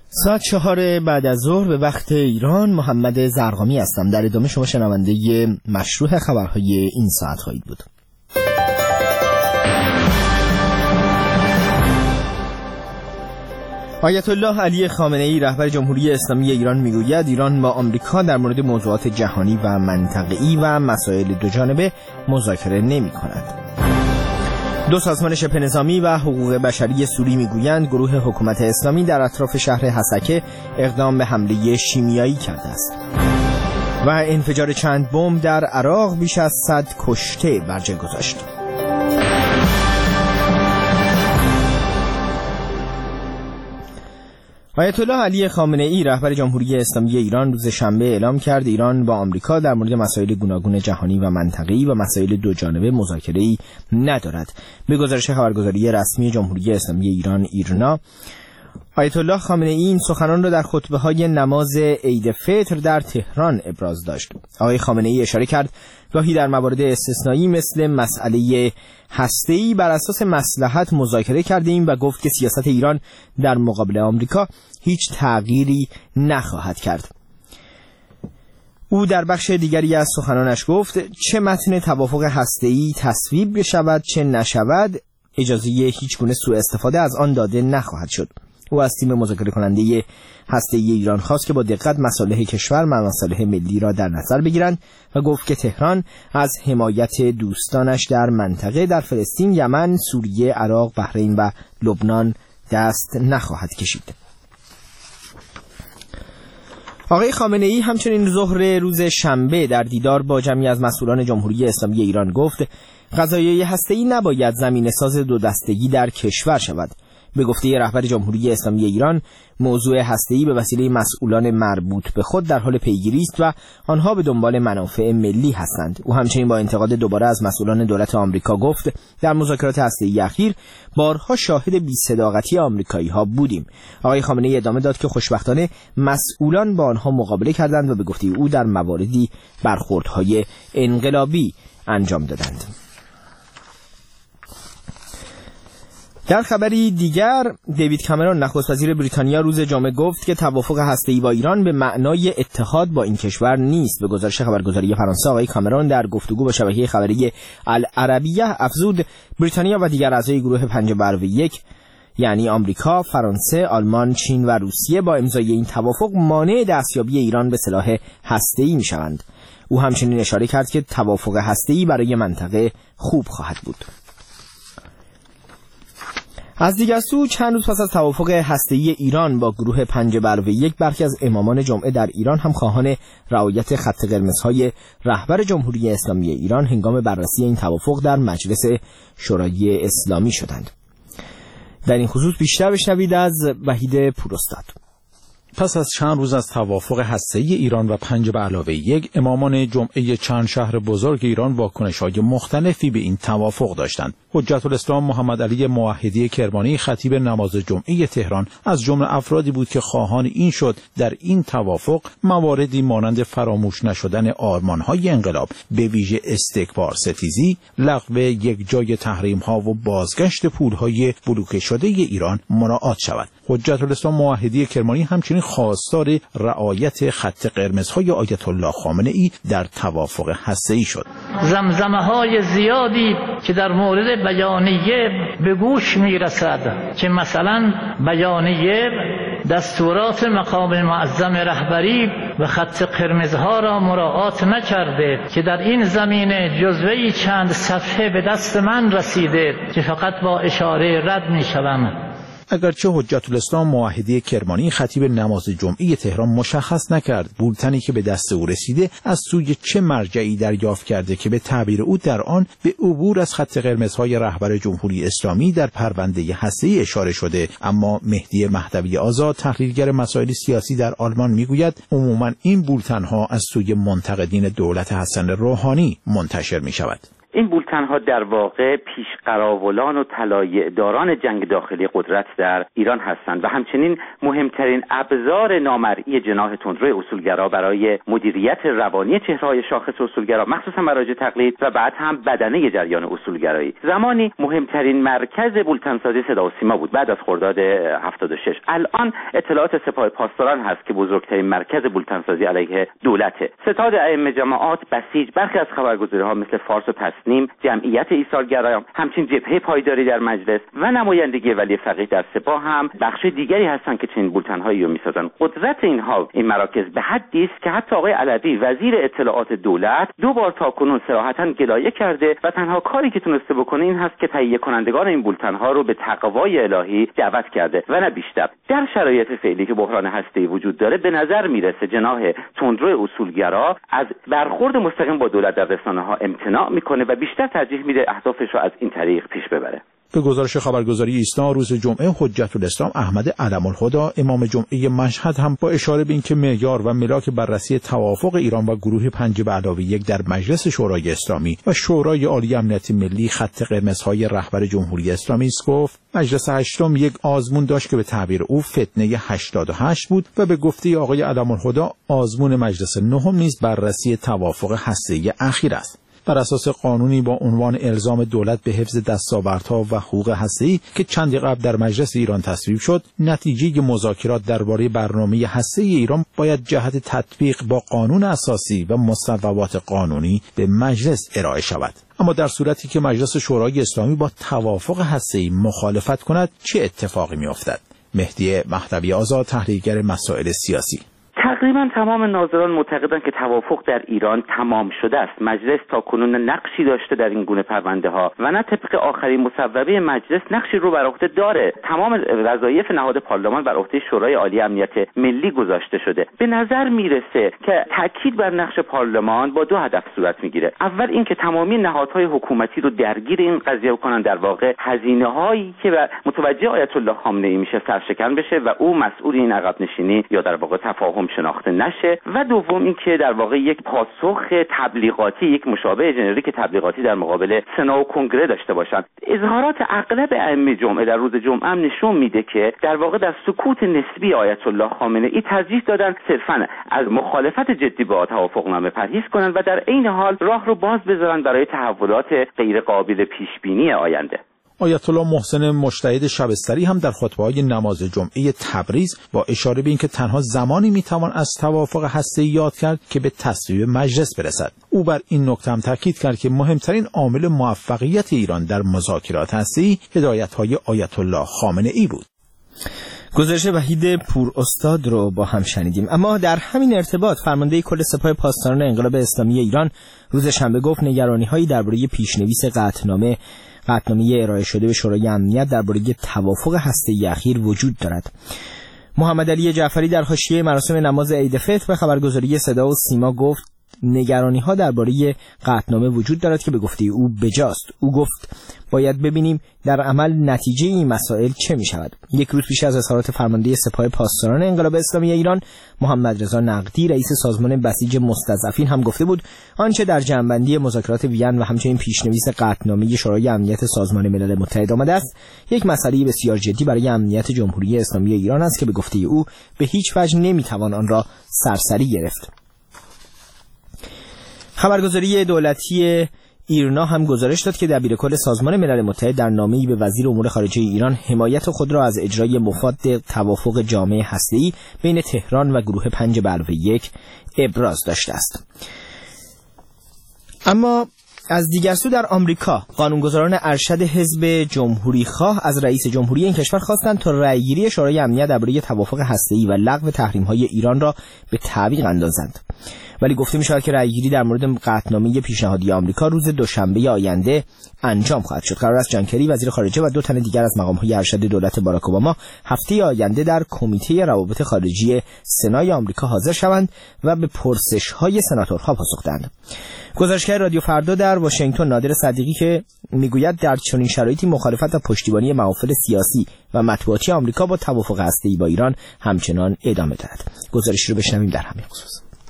ساعت 4 بعد از ظهر به وقت ایران. محمد زرقامی هستم. در ادامه شما شنونده مشروع خبرهای این ساعت خواهید بود. آیت الله علی خامنه‌ای رهبر جمهوری اسلامی ایران میگوید ایران با آمریکا در مورد موضوعات جهانی و منطقه‌ای و مسائل دوجانبه مذاکره نمی‌کند. دو سازمان شبه نظامی و حقوق بشری سوری میگویند گروه حکومت اسلامی در اطراف شهر حسکه اقدام به حمله شیمیایی کرده است. و انفجار چند بمب در عراق بیش از 100 کشته بر جای گذاشت. آیت الله علی خامنه‌ای رهبر جمهوری اسلامی ایران روز شنبه اعلام کرد ایران با آمریکا در مورد مسائل گوناگون جهانی و منطقه‌ای و مسائل دوجانبه مذاکره‌ای ندارد. به گزارش خبرگزاری رسمی جمهوری اسلامی ایران ایرنا، آیت الله خامنه‌ای این سخنان را در خطبه‌های نماز عید فطر در تهران ابراز داشت. آقای خامنه‌ای اشاره کرد گاهی در موارد استثنایی مثل مسئله هسته‌ای بر اساس مصلحت مذاکره کردیم و گفت که سیاست ایران در مقابل آمریکا هیچ تغییری نخواهد کرد. او در بخش دیگری از سخنانش گفت چه متن توافق هسته‌ای تصویب بشود چه نشود اجازه هیچ گونه سوء استفاده از آن داده نخواهد شد. او از تیم مذاکره کننده هسته‌ای ایران خواست که با دقت مصالح کشور و مصالح ملی را در نظر بگیرند و گفت که تهران از حمایت دوستانش در منطقه در فلسطین، یمن، سوریه، عراق، بحرین و لبنان دست نخواهد کشید. آقای خامنه‌ای همچنین ظهر روز شنبه در دیدار با جمعی از مسئولان جمهوری اسلامی ایران گفت قضایای هسته‌ای نباید زمینه‌ساز دو دستگی در کشور شود. به گفته رهبر جمهوری اسلامی ایران موضوع هسته‌ای به وسیله مسئولان مربوط به خود در حال پیگیری است و آنها به دنبال منافع ملی هستند. او همچنین با انتقاد دوباره از مسئولان دولت آمریکا گفت در مذاکرات هسته‌ای اخیر بارها شاهد بی‌صداقتی آمریکایی‌ها بودیم. آقای خامنه‌ای ادامه داد که خوشبختانه مسئولان با آنها مقابله کردند و به گفته او در مواردی برخوردهای انقلابی انجام دادند. در خبری دیگر، دیوید کامرون نخست وزیر بریتانیا روز جمعه گفت که توافق هسته‌ای با ایران به معنای اتحاد با این کشور نیست. به گزارش خبرگزاری فرانسه، آقای کامرون در گفتگو با شبکه خبری العربیه افزود بریتانیا و دیگر اعضای گروه 5+1 یعنی آمریکا، فرانسه، آلمان، چین و روسیه با امضای این توافق مانع دستیابی ایران به سلاح هسته‌ای می‌شوند. او همچنین اشاره کرد که توافق هسته‌ای برای منطقه خوب خواهد بود. از دیگر سو چند روز پس از توافق هسته‌ای ایران با گروه 5+1 برخی از امامان جمعه در ایران هم خواهان رعایت خط قرمزهای رهبر جمهوری اسلامی ایران هنگام بررسی این توافق در مجلس شورای اسلامی شدند. در این خصوص بیشتر بشنوید از وحید پوراستاد. پس از چند روز از توافق هسته‌ای ایران و 5+1 امامان جمعه چند شهر بزرگ ایران واکنش‌های مختلفی به این توافق داشتند. حجت الاسلام محمد علی موحدی کرمانی خطیب نماز جمعه تهران از جمله افرادی بود که خواهان این شد در این توافق مواردی مانند فراموش نشدن آرمان‌های انقلاب به ویژه استکبار ستیزی، لغو یک جای تحریم‌ها و بازگشت پول‌های بلوکه شده ایران مراعات شود. حجت الاسلام موحدی کرمانی همچنین خواستار رعایت خط قرمزهای آیت الله خامنه‌ای در توافق هسته‌ای شد. زمزمه‌های زیادی که در مورد بیانیه به گوش میرسد که مثلا بیانیه دستورات مقام معظم رهبری و خط قرمزها را مراعات نکرده که در این زمینه جزوه‌ای چند صفحه به دست من رسیده که فقط با اشاره رد می‌شوم. اگرچه حجت الاسلام موحدی کرمانی خطیب نماز جمعه تهران مشخص نکرد بولتنی که به دست او رسیده از سوی چه مرجعی دریافت کرده که به تعبیر او در آن به عبور از خط قرمزهای رهبر جمهوری اسلامی در پرونده هسته‌ای اشاره شده، اما مهدی مهدوی آزاد تحلیلگر مسائل سیاسی در آلمان میگوید عموما این بولتنها از سوی منتقدین دولت حسن روحانی منتشر می شود. این بولتن‌ها در واقع پیشقراولان و طلایع‌داران جنگ داخلی قدرت در ایران هستند و همچنین مهمترین ابزار نامرئی جناح تندروی اصولگرا برای مدیریت روانی چهره‌های شاخص اصولگرا، مخصوصا مراجع تقلید و بعد هم بدنه جریان اصولگرایی. زمانی مهمترین مرکز بولتن‌سازی صدا و سیما بود بعد از خرداد 76. الان اطلاعات سپاه پاسداران هست که بزرگترین مرکز بولتن‌سازی علیه دولته. ستاد ائمه جماعات بسیج برخی از خبرگزاری‌ها مثل فارس و تسنیم، جمعیت ایثارگرایان، همچنین جبهه پایداری در مجلس و نمایندگی ولی فقیه در سپاه هم بخش دیگری هستند که چنین بولتن‌هایی رو می‌سازند. قدرت این مراکز به حدی است که حتی آقای علوی وزیر اطلاعات دولت 2 بار تاکنون صراحتاً گلایه کرده و تنها کاری که تونسته بکنه این هست که تهیه کنندگان این بولتن‌ها رو به تقوای الهی دعوت کرده و نه بیشتر. در شرایط فعلی که بحران هسته‌ای وجود داره به نظر میرسه جناح تندروی اصولگرا از برخورد مستقیم با دولت در رسانه‌ها امتناع میکنه و بیشتر ترجیح میده اهدافش رو از این طریق پیش ببره. به گزارش خبرگزاری ایسنا روز جمعه حجت الاسلام احمد علم‌الهدی امام جمعه مشهد هم با اشاره به اینکه معیار و ملاک بررسی توافق ایران و گروه 5+1 در مجلس شورای اسلامی و شورای عالی امنیت ملی خط قرمزهای رهبر جمهوری اسلامی است گفت مجلس هشتم یک آزمون داشت که به تعبیر او فتنه 88 بود و به گفته آقای علم‌الهدی آزمون مجلس نهم نیز بررسی توافق هسته‌ای اخیر است. بر اساس قانونی با عنوان الزام دولت به حفظ دستاوردها و حقوق هسته‌ای که چندی قبل در مجلس ایران تصویب شد، نتیجه مذاکرات درباره برنامه هسته‌ای ایران باید جهت تطبیق با قانون اساسی و مصوبات قانونی به مجلس ارائه شود. اما در صورتی که مجلس شورای اسلامی با توافق هسته‌ای مخالفت کند چه اتفاقی می‌افتد؟ مهدی مهدوی آزاد، تحلیلگر مسائل سیاسی: تقریبا تمام ناظران معتقدند که توافق در ایران تمام شده است. مجلس تاکنون نقشی داشته در این گونه پرونده ها و نه طبق آخرین مصوبه مجلس نقشی رو بر عهده داره. تمام وظایف نهاد پارلمان بر عهده شورای عالی امنیت ملی گذاشته شده. به نظر میرسه که تاکید بر نقش پارلمان با 2 هدف صورت میگیره. اول اینکه تمامی نهادهای حکومتی رو درگیر این قضیه کنن، در واقع هزینه‌هایی که متوجه آیت الله خامنه‌ای میشه سرشکن بشه و او مسئول این عقب نشینی یا در واقع تفاهم شناخته نشه. و دوم اینکه در واقع یک پاسخ تبلیغاتی، یک مشابه ژنریک تبلیغاتی در مقابل سنا و کنگره داشته باشند. اظهارات اغلب ائمه جمعه در روز جمعه هم نشون میده که در واقع در سکوت نسبی آیت الله خامنه‌ای ترجیح دادن صرفاً از مخالفت جدی با توافقنامه پرهیز کنند و در عین حال راه رو باز بذارن برای تحولات غیر قابل پیش بینی آینده. آیت الله محسن مجتهد شبستری هم در خطبه‌های نماز جمعه تبریز با اشاره به اینکه تنها زمانی میتوان از توافق هسته‌ای یاد کرد که به تصویب مجلس برسد. او بر این نکته هم تاکید کرد که مهمترین عامل موفقیت ایران در مذاکرات هسته‌ای هدایت‌های آیت الله خامنه‌ای بود. گزارش وحید پور استاد رو با هم شنیدیم. اما در همین ارتباط فرمانده کل سپاه پاسداران انقلاب اسلامی ایران روز شنبه گفت نگرانی‌هایی درباره پیشنویس قطعنامه ارائه شده به شورای امنیت درباره توافق هسته‌ای اخیر وجود دارد. محمد علی جعفری در حاشیه مراسم نماز عید فطر به خبرگزاری صدا و سیما گفت نگرانی‌ها درباره قطعنامه وجود دارد که به گفته او بجاست. او گفت باید ببینیم در عمل نتیجه این مسائل چه می‌شود. یک روز پیش از اظهارات فرمانده سپاه پاسداران انقلاب اسلامی ایران، محمد رضا نقدی رئیس سازمان بسیج مستضعفین هم گفته بود آنچه در جمع‌بندی مذاکرات وین و همچنین پیشنویس قطعنامه شورای امنیت سازمان ملل متحد آمده است یک مسئله بسیار جدی برای امنیت جمهوری اسلامی ایران است که به گفته او به هیچ وجه نمی‌توان آن را سرسری گرفت. خبرگزاری دولتی ایرنا هم گزارش داد که دبیرکل سازمان ملل متحد در نامه‌ای به وزیر امور خارجه ایران حمایت خود را از اجرای مفاد توافق جامع هسته‌ای بین تهران و گروه 5+1 ابراز داشته است. اما از دیگر سو در آمریکا قانونگذاران ارشد حزب جمهوری خواه از رئیس جمهوری این کشور خواستند تا رأیگیری شورای امنیت درباره توافق هسته‌ای و لغو تحریم‌های ایران را به تعویق اندازند. ولی گفته می‌شود که رأیگیری در مورد قطعنامه پیشنهادی آمریکا روز دوشنبه آینده انجام خواهد شد. قرار است جان کری وزیر خارجه و 2 تن دیگر از مقام‌های ارشد دولت باراک اوباما هفته آینده در کمیته روابط خارجی سنای آمریکا حاضر شوند و به پرسش‌های سناتورها پاسخ دهند. گزارشگر رادیو فردا در واشنگتن نادر صدیقی که میگوید در چنین شرایطی مخالفت و پشتیبانی محافل سیاسی و مطبوعاتی آمریکا با توافق هسته‌ای با ایران همچنان ادامه دارد. گزارشی رو بشنویم در همین خصوص.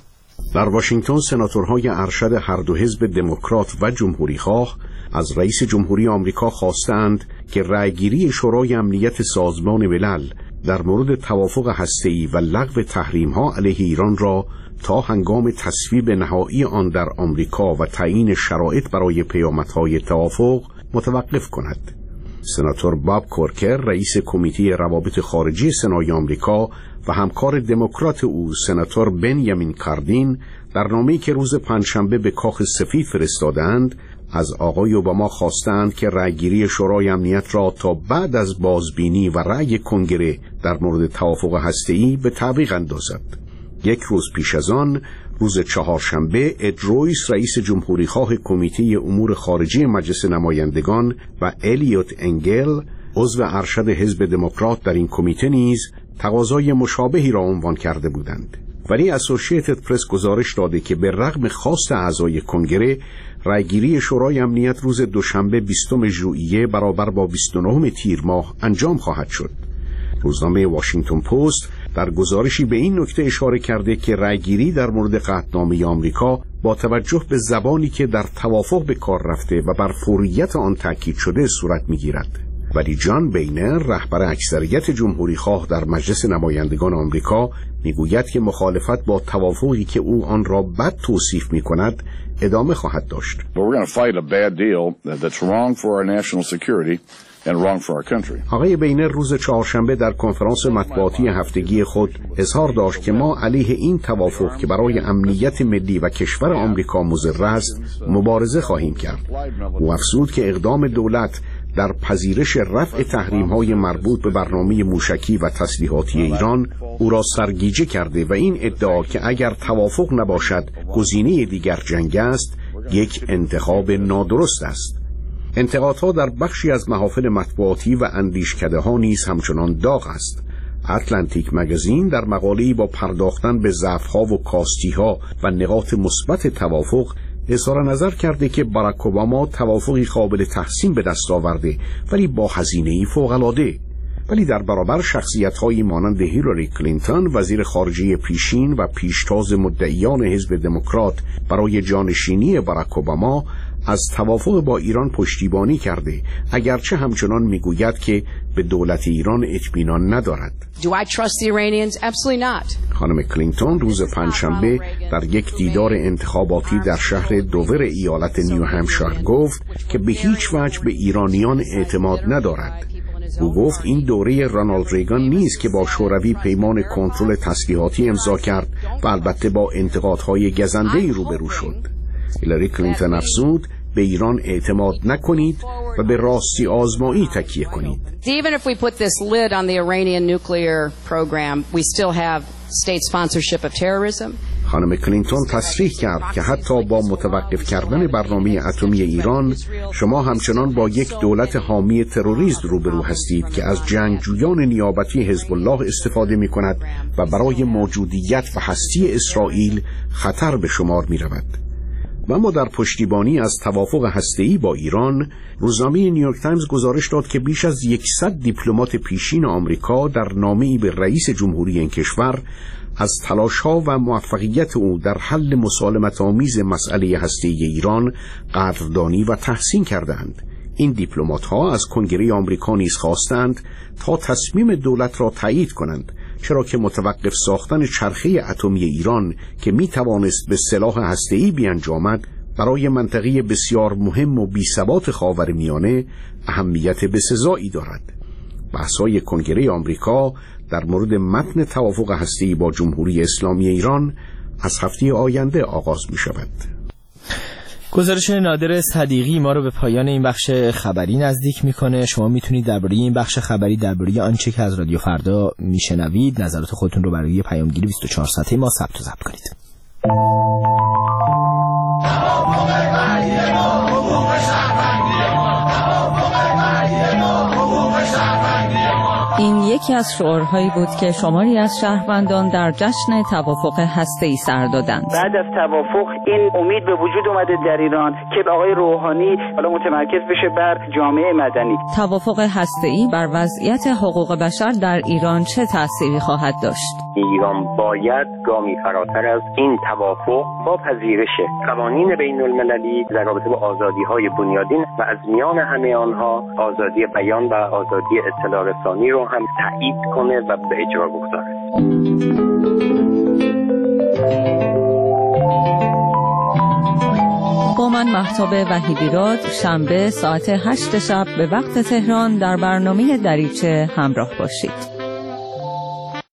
در واشنگتن سناتورهای ارشد هر دو حزب دموکرات و جمهوری‌خواه از رئیس جمهوری آمریکا خواستند که رأیگیری شورای امنیت سازمان ملل در مورد توافق هسته‌ای و لغو تحریم‌ها علیه ایران را تا هنگام تصویب نهایی آن در آمریکا و تعیین شرایط برای پیامدهای توافق متوقف کند. سناتور باب کورکر رئیس کمیته روابط خارجی سنای آمریکا و همکار دموکرات او سناتور بنیامین کاردین در نامه‌ای که روز پنجشنبه به کاخ سفید فرستادند از آقای اوباما خواستند که رأیگیری شورای امنیت را تا بعد از بازبینی و رأی کنگره در مورد توافق هسته‌ای به تعویق اندازد. یک روز پیش از آن، روز چهارشنبه، اد رویس رئیس جمهوری‌خواه کمیته امور خارجی مجلس نمایندگان و الیوت انگل عضو ارشد حزب دموکرات در این کمیته نیز تقاضای مشابهی را عنوان کرده بودند. ولی اسوسییتد پرس گزارش داده که به رغم خواست اعضای کنگره، رأیگیری شورای امنیت روز دوشنبه 20 ژوئیه برابر با 29 تیر ماه انجام خواهد شد. روزنامه واشنگتن پست در گزارشی به این نکته اشاره کرده که رأیگیری در مورد قطعنامه آمریکا با توجه به زبانی که در توافق به کار رفته و بر فوریت آن تاکید شده صورت می‌گیرد. ولی جان بینر رهبر اکثریت جمهوری‌خواه در مجلس نمایندگان آمریکا میگوید که مخالفت با توافقی که او آن را بد توصیف می‌کند ادامه خواهد داشت. آقای بینر روز چهارشنبه در کنفرانس مطبوعاتی هفتگی خود اظهار داشت که ما علیه این توافق که برای امنیت ملی و کشور آمریکا مضر است مبارزه خواهیم کرد. او افزود که اقدام دولت در پذیرش رفع تحریم‌های مربوط به برنامه موشکی و تسلیحاتی ایران او را سرگیجه کرده و این ادعا که اگر توافق نباشد گزینه دیگر جنگ است یک انتخاب نادرست است. انتقادها در بخشی از محافل مطبوعاتی و اندیشکده‌ها نیز همچنان داغ است. اتلانتیک مگزین در مقاله‌ای با پرداختن به ضعف‌ها و کاستی‌ها و نقاط مثبت توافق اظهار نظر کرده که باراک اوباما توافقی قابل تحسین به دست آورده ولی با هزینه‌ای فوق‌العاده. ولی در برابر شخصیت‌هایی مانند هیلاری کلینتون وزیر خارجه پیشین و پیشتاز مدعیان حزب دموکرات برای جانشینی باراک اوباما از توافق با ایران پشتیبانی کرده، اگرچه همچنان میگوید که به دولت ایران اطمینان ندارد. خانم کلینتون روز پنجشنبه در یک دیدار انتخاباتی در شهر دوور ایالت نیو همشایر گفت که به هیچ وجه به ایرانیان اعتماد ندارد. او گفت این دوره رونالد ریگان نیست که با شوروی پیمان کنترل تسلیحاتی امضا کرد و البته با انتقادهای گزنده‌ای روبرو شد. هیلاری کلینتون افزود به ایران اعتماد نکنید و به راستی آزمایی تکیه کنید. Even if we put this lid on the Iranian nuclear program, we still have state sponsorship of terrorism. خانم کلینتون تصریح کرد که حتی با متوقف کردن برنامه اتمی ایران، شما همچنان با یک دولت حامی تروریسم روبرو هستید که از جنگجویان نیابتی حزب الله استفاده می کند و برای موجودیت و هستی اسرائیل خطر به شمار می رود. و اما در پشتیبانی از توافق هسته‌ای با ایران، روزنامه نیویورک تایمز گزارش داد که بیش از 100 دیپلمات پیشین آمریکا در نامه‌ای به رئیس جمهوری این کشور از تلاش‌ها و موفقیت او در حل مسالمت‌آمیز مسئله هسته‌ای ایران قدردانی و تحسین کردند. این دیپلمات‌ها از کنگره آمریکا نیز خواستند تا تصمیم دولت را تایید کنند، چرا که متوقف ساختن چرخه اتمی ایران که می توانست به سلاح هسته‌ای بیانجامد برای منطقه بسیار مهم و بی‌ثبات خاورمیانه اهمیت بسزایی دارد. بحث‌های کنگره آمریکا در مورد متن توافق هسته‌ای با جمهوری اسلامی ایران از هفته آینده آغاز می شود. گزارش نادر صدیقی ما رو به پایان این بخش خبری نزدیک میکنه. شما میتونید درباره این بخش خبری، درباره آنچه که از رادیو فردا میشنوید، نظرات خودتون رو برای پیامگیری 24 ساعته ما ثبت و ضبط کنید. این یکی از شعارهایی بود که شماری از شهروندان در جشن توافق هسته‌ای سر دادند. بعد از توافق این امید به وجود اومده در ایران که آقای روحانی حالا متمرکز بشه بر جامعه مدنی. توافق هسته‌ای بر وضعیت حقوق بشر در ایران چه تأثیری خواهد داشت؟ ایران باید گامی فراتر از این توافق با پذیرش قوانین بین المللی در رابطه با آزادی‌های بنیادین و از میان همه آنها آزادی بیان و آزادی اطلاع رسانی رو هم تایید کنه و به اجرا بگذاره. با من مهتاب وحیدیراد شنبه ساعت 8 شب به وقت تهران در برنامه دریچه همراه باشید.